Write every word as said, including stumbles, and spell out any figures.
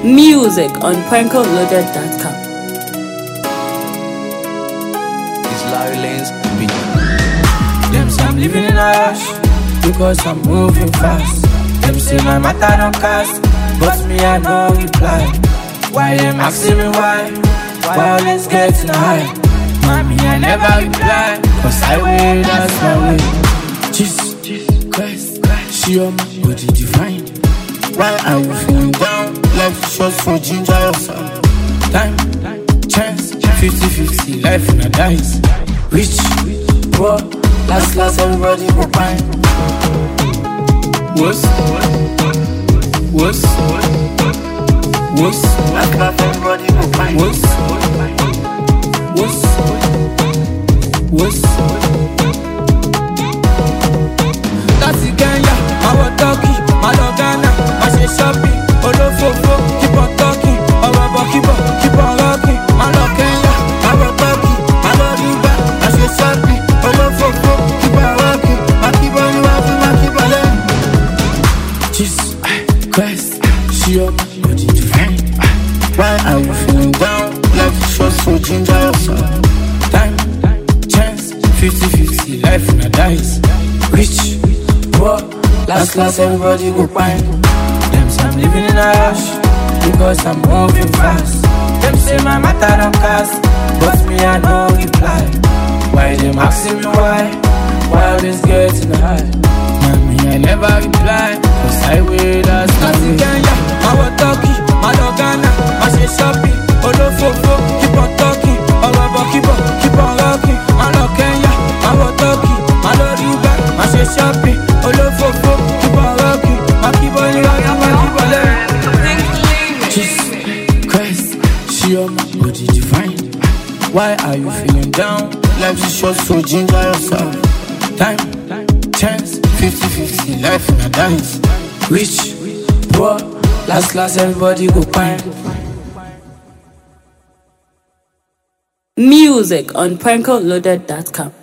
Music on Pranko Loaded dot com. It's Larry Lane's beat. Them say I'm living in a rush because I'm moving fast. Them say my matter don't cast, but me I no reply. Why them asking me why? Why always getting high? Mommy I never reply, cause I wait, that's my way. Jesus Christ, she on my body divine. Why are you feeling down? Life shots for ginger yourself. Time, chance, fifty fifty, life in a dice. Rich, poor, last last everybody go fine. What's, what's, what's, last last everybody go fine. What's, what's, what's. That's the Kenya, our talkie, my Ghana, I say shopping. Olofofo, keep on talking. Our keep on, keep on rocking. My Kenya, our talkie, my Dubai, I say shopping. Olofofo, keep on rocking. My keep on rocking, my keep on learning. Jesus Christ, she on my body divine. Why are you feeling down? Life shows for ginger yourself. Time, chance, fifty fifty, life in a dice. Rich, poor, last class everybody go fine. Them say I'm living in a rush because I'm moving fast. Them say my matter don't cast, but me I no reply. Why them asking me why? Why always getting high? Mommy I never reply, cause I wait, that's my way. Kenya, our talkie, my Ghana, I say shopping. Olofofo, keep on talking. Our keep on, keep on rocking. My Kenya, our talkie, my Dubai, I say shopping. Olofofo, keep on rocking. My keep on rocking, my keep on learning. Jesus Christ, she on my body divine. Why are you feeling down? Life is short, so ginger yourself. Time, chance, fifty fifty, life in a dice. Rich, poor, last class everybody go fine. Music on Pranko Loaded dot com.